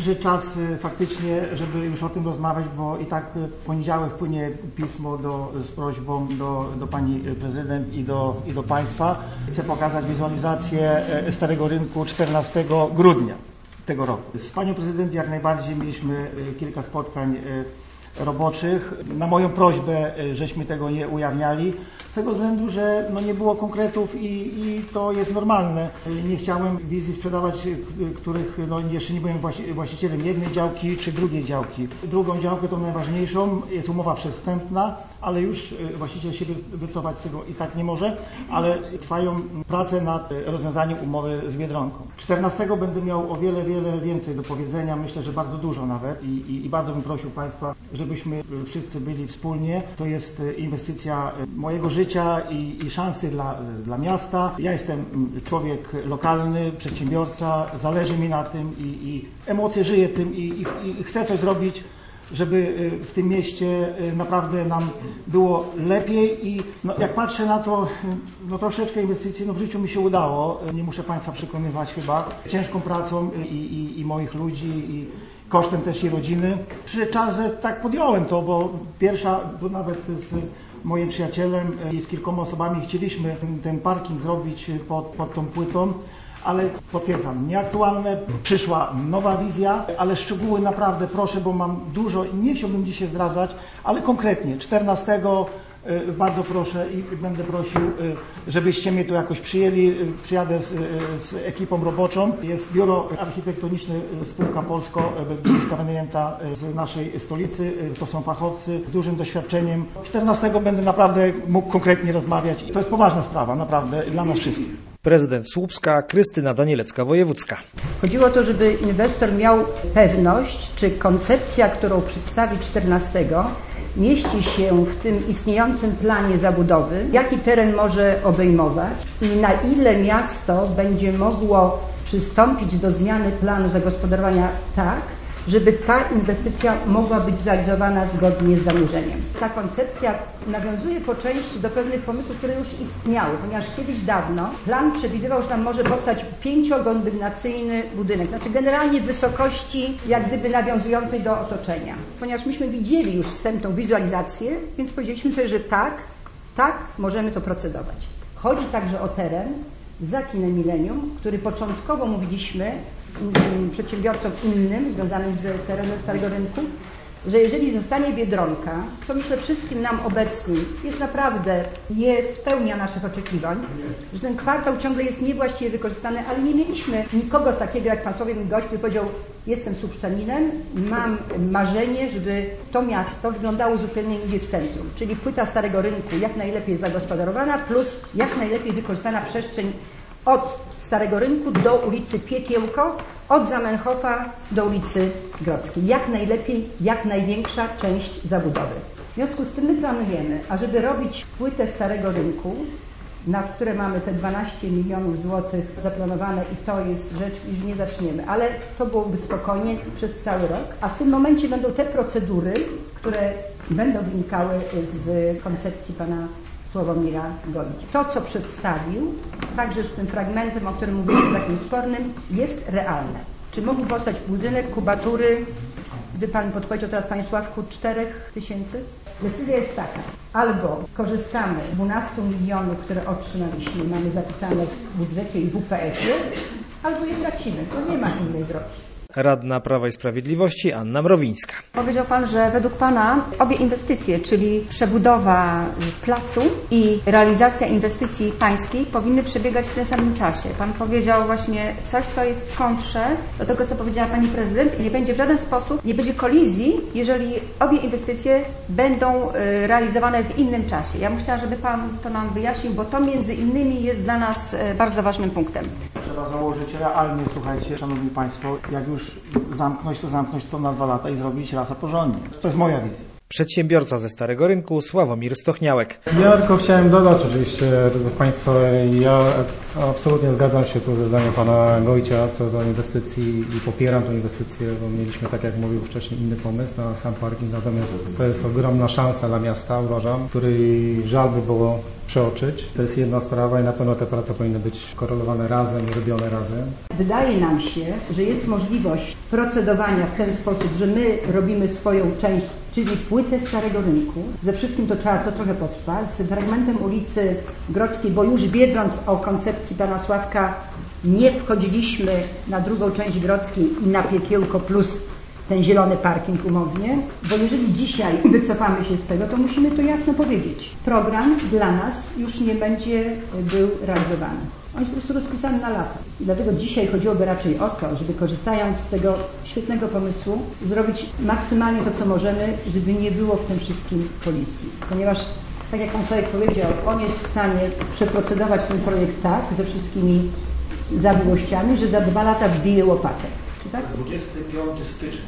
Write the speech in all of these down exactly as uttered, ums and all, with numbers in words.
przyszedł czas faktycznie, żeby już o tym rozmawiać, bo i tak w poniedziałek wpłynie pismo do, z prośbą do, do Pani Prezydent i do, i do Państwa. Chcę pokazać wizualizację Starego Rynku czternastego grudnia tego roku. Z Panią Prezydent jak najbardziej mieliśmy kilka spotkań roboczych. Na moją prośbę żeśmy tego nie ujawniali, z tego względu, że no nie było konkretów i, i to jest normalne. Nie chciałem wizji sprzedawać, których no jeszcze nie byłem właścicielem jednej działki czy drugiej działki. Drugą działkę, tą najważniejszą, jest umowa przestępna, ale już właściciel się wycofać z tego i tak nie może, ale trwają prace nad rozwiązaniem umowy z Biedronką. czternastego będę miał o wiele, wiele więcej do powiedzenia, myślę, że bardzo dużo nawet i, i, i bardzo bym prosił Państwa, żebyśmy wszyscy byli wspólnie. To jest inwestycja mojego życia i, i szansy dla, dla miasta. Ja jestem człowiek lokalny, przedsiębiorca, zależy mi na tym i, i emocje żyję tym i, i, i chcę coś zrobić, żeby w tym mieście naprawdę nam było lepiej i no, jak patrzę na to, no troszeczkę inwestycji, no w życiu mi się udało, nie muszę Państwa przekonywać chyba, ciężką pracą i, i, i moich ludzi i kosztem też i rodziny. Przyszedł czas, że tak podjąłem to, bo pierwsza, bo nawet z moim przyjacielem i z kilkoma osobami chcieliśmy ten, ten parking zrobić pod, pod tą płytą, ale potwierdzam, nieaktualne. Przyszła nowa wizja, ale szczegóły naprawdę proszę, bo mam dużo i nie chciałbym dzisiaj zdradzać, ale konkretnie czternastego bardzo proszę i będę prosił, żebyście mnie tu jakoś przyjęli. Przyjadę z, z ekipą roboczą. Jest biuro architektoniczne, spółka polsko-belgijska wynajęta z naszej stolicy. To są fachowcy z dużym doświadczeniem. czternastego będę naprawdę mógł konkretnie rozmawiać. To jest poważna sprawa, naprawdę, dla nas wszystkich. Prezydent Słupska Krystyna Danielecka-Wojewódzka. Chodziło o to, żeby inwestor miał pewność, czy koncepcja, którą przedstawi czternastego, mieści się w tym istniejącym planie zabudowy, jaki teren może obejmować i na ile miasto będzie mogło przystąpić do zmiany planu zagospodarowania tak, żeby ta inwestycja mogła być zrealizowana zgodnie z zamierzeniem. Ta koncepcja nawiązuje po części do pewnych pomysłów, które już istniały, ponieważ kiedyś dawno plan przewidywał, że tam może powstać pięciokondygnacyjny budynek, znaczy generalnie wysokości jak gdyby nawiązującej do otoczenia. Ponieważ myśmy widzieli już wstępną wizualizację, więc powiedzieliśmy sobie, że tak, tak, możemy to procedować. Chodzi także o teren za kinem Millennium, który początkowo mówiliśmy przedsiębiorcom innym, związanym z terenem Starego Rynku, że jeżeli zostanie Biedronka, co myślę wszystkim nam obecnym jest naprawdę, nie spełnia naszych oczekiwań, że ten kwartał ciągle jest niewłaściwie wykorzystany, ale nie mieliśmy nikogo takiego jak pan Sławomir Gość, który powiedział: jestem Słupszczaninem, mam marzenie, żeby to miasto wyglądało zupełnie indziej w centrum, czyli płyta Starego Rynku jak najlepiej zagospodarowana plus jak najlepiej wykorzystana przestrzeń od Starego Rynku do ulicy Piekiełko, od Zamenhofa do ulicy Grodzkiej. Jak najlepiej, jak największa część zabudowy. W związku z tym my planujemy, ażeby robić płytę Starego Rynku, na które mamy te dwanaście milionów złotych zaplanowane i to jest rzecz, iż nie zaczniemy, ale to byłoby spokojnie przez cały rok, a w tym momencie będą te procedury, które będą wynikały z koncepcji pana Sławomira Goldzi. To, co przedstawił, także z tym fragmentem, o którym mówiliśmy, takim spornym, jest realne. Czy mógł powstać budynek kubatury, gdy pan podpowiedział teraz, panie Sławku, czterech tysięcy? Decyzja jest taka: albo korzystamy z dwunastu milionów, które otrzymaliśmy, mamy zapisane w budżecie i w U P F-ie, albo je tracimy. To nie ma innej drogi. Radna Prawa i Sprawiedliwości Anna Mrowińska. Powiedział pan, że według pana obie inwestycje, czyli przebudowa placu i realizacja inwestycji pańskiej, powinny przebiegać w tym samym czasie. Pan powiedział właśnie coś, co jest w kontrze do tego, co powiedziała pani prezydent. Nie będzie w żaden sposób, nie będzie kolizji, jeżeli obie inwestycje będą realizowane w innym czasie. Ja bym chciała, żeby pan to nam wyjaśnił, bo to między innymi jest dla nas bardzo ważnym punktem. Trzeba założyć realnie, słuchajcie, szanowni państwo, jak już zamknąć, to zamknąć to na dwa lata i zrobić raz a porządnie. To jest moja wizja. Przedsiębiorca ze Starego Rynku Sławomir Stochniałek. Ja tylko chciałem dodać oczywiście, drodzy Państwo, ja absolutnie zgadzam się tu ze zdaniem pana Gojcia co do inwestycji i popieram tę inwestycję, bo mieliśmy, tak jak mówił wcześniej, inny pomysł na sam parking, natomiast to jest ogromna szansa dla miasta, uważam, której żal by było przeoczyć. To jest jedna sprawa i na pewno te prace powinny być korelowane razem i robione razem. Wydaje nam się, że jest możliwość procedowania w ten sposób, że my robimy swoją część, czyli płytę Starego Rynku. Ze wszystkim to trzeba to trochę potrwać. Z fragmentem ulicy Grodzkiej, bo już wiedząc o koncepcji pana Sławka, nie wchodziliśmy na drugą część Grodzkiej i na Piekiełko plus ten zielony parking umownie, bo jeżeli dzisiaj wycofamy się z tego, to musimy to jasno powiedzieć. Program dla nas już nie będzie był realizowany. On jest po prostu rozpisany na lata. I dlatego dzisiaj chodziłoby raczej o to, żeby korzystając z tego świetnego pomysłu, zrobić maksymalnie to, co możemy, żeby nie było w tym wszystkim kolizji. Ponieważ, tak jak pan Sławek powiedział, on jest w stanie przeprocedować ten projekt tak, ze wszystkimi zawiłościami, że za dwa lata wbije łopatę. Tak? dwudziestego piątego stycznia.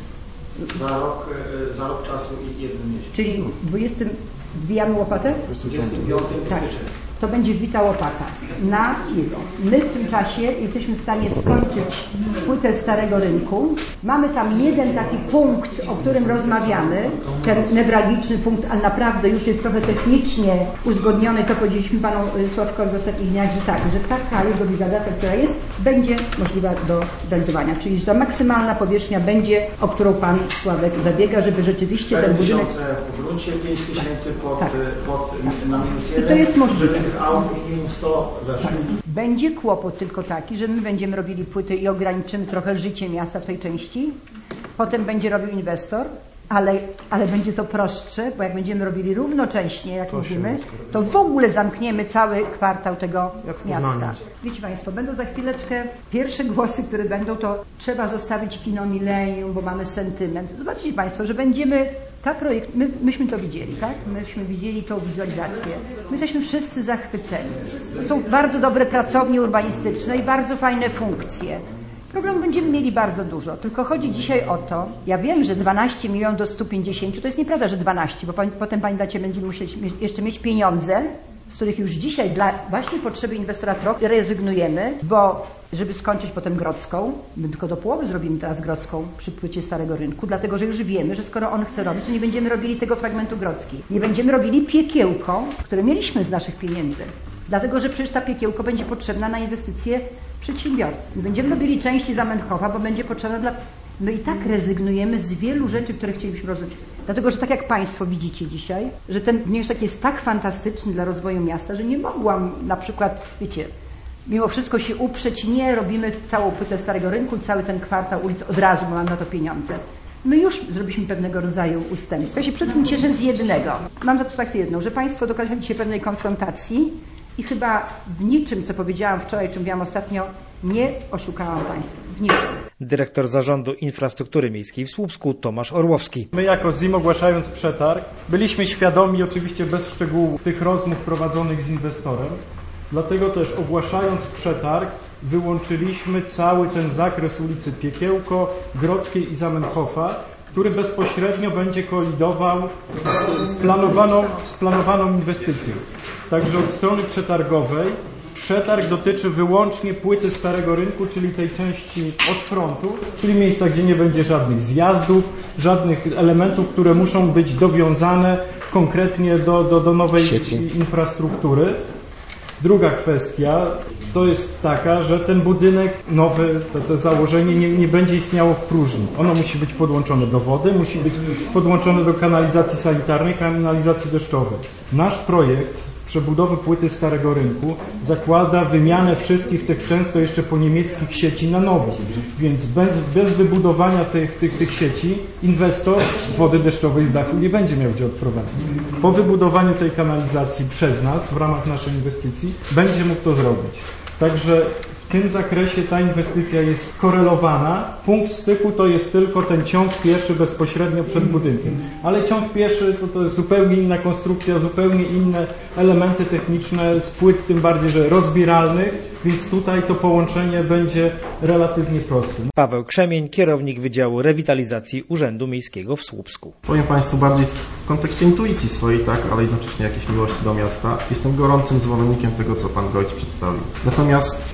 Za rok, za rok czasu i jeden miesiąc. Czyli dwudziestego wbijamy łopatę? dwudziestego piątego Tak. stycznia. To będzie wbita łopata na jego. My w tym czasie jesteśmy w stanie skończyć płytę Starego Rynku. Mamy tam jeden taki punkt, o którym rozmawiamy, ten newralgiczny punkt, ale naprawdę już jest trochę technicznie uzgodniony. To powiedzieliśmy panu Sławkowi w ostatnich dniach, że tak, że taka jego wizualizacja, która jest, będzie możliwa do zrealizowania. Czyli że ta maksymalna powierzchnia będzie, o którą pan Sławek zabiega, żeby rzeczywiście ten budynek... w gruncie, pięć tysięcy pod, Tak. pod, na minus jeden. I to jest możliwe. Aut minus sto weszło. Będzie kłopot tylko taki, że my będziemy robili płyty i ograniczymy trochę życie miasta w tej części. Potem będzie robił inwestor, ale, ale będzie to prostsze, bo jak będziemy robili równocześnie, jak mówimy, to w ogóle zamkniemy cały kwartał tego miasta. Wiecie państwo, będą za chwileczkę pierwsze głosy, które będą, to trzeba zostawić kino Millennium, bo mamy sentyment. Zobaczcie państwo, że będziemy, ta projekt, my, myśmy to widzieli, tak? Myśmy widzieli tą wizualizację. My jesteśmy wszyscy zachwyceni. To są bardzo dobre pracownie urbanistyczne i bardzo fajne funkcje. Problemów będziemy mieli bardzo dużo, tylko chodzi dzisiaj o to, ja wiem, że dwanaście milionów do stu pięćdziesięciu, to jest nieprawda, że dwanaście, bo potem pamiętacie, będziemy musieli jeszcze mieć pieniądze, z których już dzisiaj dla właśnie potrzeby inwestora trochę rezygnujemy, bo żeby skończyć potem Grodzką, my tylko do połowy zrobimy teraz Grodzką przy płycie Starego Rynku, dlatego że już wiemy, że skoro on chce robić, to nie będziemy robili tego fragmentu Grodzkiej. Nie będziemy robili Piekiełko, które mieliśmy z naszych pieniędzy, dlatego że przecież ta Piekiełko będzie potrzebna na inwestycje przedsiębiorcy. Nie będziemy robili części Zamenhofa, bo będzie potrzebna dla... My i tak rezygnujemy z wielu rzeczy, które chcielibyśmy rozwijać. Dlatego, że tak jak państwo widzicie dzisiaj, że ten wniosek jest tak fantastyczny dla rozwoju miasta, że nie mogłam na przykład, wiecie, mimo wszystko się uprzeć, nie robimy całą płytę Starego Rynku i cały ten kwartał ulic od razu, bo mam na to pieniądze. My już zrobiliśmy pewnego rodzaju ustępstwo. Ja się przede wszystkim cieszę z jednego. Mam satysfakcję jedną, że państwo dokonali dzisiaj pewnej konfrontacji i chyba w niczym, co powiedziałam wczoraj, czy mówiłam ostatnio, nie oszukałam państwa. W niczym. Dyrektor Zarządu Infrastruktury Miejskiej w Słupsku Tomasz Orłowski. My jako Z I M, ogłaszając przetarg, byliśmy świadomi, oczywiście bez szczegółów, tych rozmów prowadzonych z inwestorem. Dlatego też ogłaszając przetarg wyłączyliśmy cały ten zakres ulicy Piekiełko, Grodzkiej i Zamenhofa, który bezpośrednio będzie kolidował z planowaną, z planowaną inwestycją. Także od strony przetargowej przetarg dotyczy wyłącznie płyty Starego Rynku, czyli tej części od frontu, czyli miejsca, gdzie nie będzie żadnych zjazdów, żadnych elementów, które muszą być dowiązane konkretnie do, do, do nowej sieci infrastruktury. Druga kwestia to jest taka, że ten budynek nowy, to, to założenie nie, nie będzie istniało w próżni. Ono musi być podłączone do wody, musi być podłączone do kanalizacji sanitarnej, kanalizacji deszczowej. Nasz projekt przebudowy płyty Starego Rynku zakłada wymianę wszystkich tych często jeszcze po niemieckich sieci na nowo. Więc bez, bez wybudowania tych, tych, tych sieci inwestor wody deszczowej z dachu nie będzie miał gdzie odprowadzić. Po wybudowaniu tej kanalizacji przez nas w ramach naszej inwestycji będzie mógł to zrobić. Także w tym zakresie ta inwestycja jest skorelowana. Punkt styku to jest tylko ten ciąg pieszy bezpośrednio przed budynkiem. Ale ciąg pieszy to, to jest zupełnie inna konstrukcja, zupełnie inne elementy techniczne z płyt, tym bardziej, że rozbieralnych, więc tutaj to połączenie będzie relatywnie proste. Paweł Krzemień, kierownik Wydziału Rewitalizacji Urzędu Miejskiego w Słupsku. Powiem Państwu bardziej w kontekście intuicji swojej, tak, ale jednocześnie jakiejś miłości do miasta. Jestem gorącym zwolennikiem tego, co Pan Gojć przedstawił. Natomiast nasz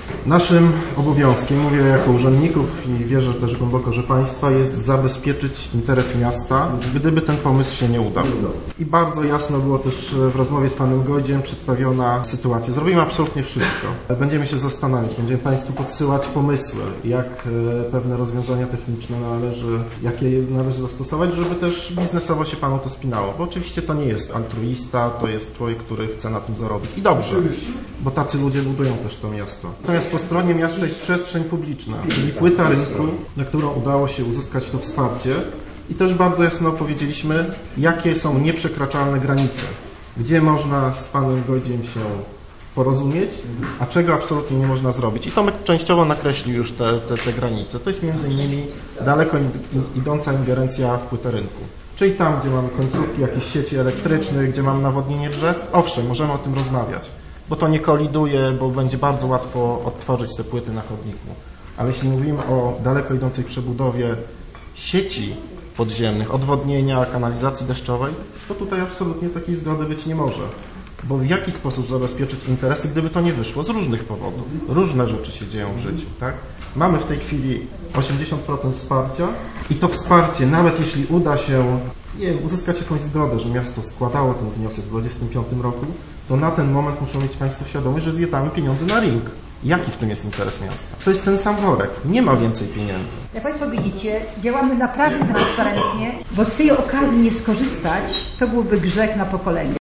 naszym obowiązkiem, mówię jako urzędników i wierzę też głęboko, że państwa, jest zabezpieczyć interes miasta, gdyby ten pomysł się nie udał. I bardzo jasno było też w rozmowie z panem Gojdziem przedstawiona sytuacja. Zrobimy absolutnie wszystko. Będziemy się zastanawiać, będziemy państwu podsyłać pomysły, jak pewne rozwiązania techniczne należy, jakie należy zastosować, żeby też biznesowo się panu to spinało. Bo oczywiście to nie jest altruista, to jest człowiek, który chce na tym zarobić. I dobrze, bo tacy ludzie budują też to miasto. Natomiast po stronie miasta jest przestrzeń publiczna, czyli płyta rynku, na którą udało się uzyskać to wsparcie. I też bardzo jasno powiedzieliśmy, jakie są nieprzekraczalne granice, gdzie można z panem Gojdziem się porozumieć, a czego absolutnie nie można zrobić. I Tomek częściowo nakreślił już te, te, te granice. To jest między innymi daleko idąca ingerencja w płytę rynku. Czyli tam, gdzie mamy końcówki jakichś sieci elektrycznych, gdzie mamy nawodnienie drzew, owszem, możemy o tym rozmawiać, bo to nie koliduje, bo będzie bardzo łatwo odtworzyć te płyty na chodniku. Ale jeśli mówimy o daleko idącej przebudowie sieci podziemnych, odwodnienia, kanalizacji deszczowej, to tutaj absolutnie takiej zgody być nie może. Bo w jaki sposób zabezpieczyć interesy, gdyby to nie wyszło? Z różnych powodów. Różne rzeczy się dzieją w życiu, tak? Mamy w tej chwili osiemdziesiąt procent wsparcia i to wsparcie, nawet jeśli uda się, nie wiem, uzyskać jakąś zgodę, że miasto składało ten wniosek w dwudziestym piątym roku, to na ten moment muszą mieć państwo świadomość, że zjadamy pieniądze na ring. Jaki w tym jest interes miasta? To jest ten sam worek. Nie ma więcej pieniędzy. Jak państwo widzicie, działamy naprawdę transparentnie, bo z tej okazji nie skorzystać, to byłby grzech na pokolenie.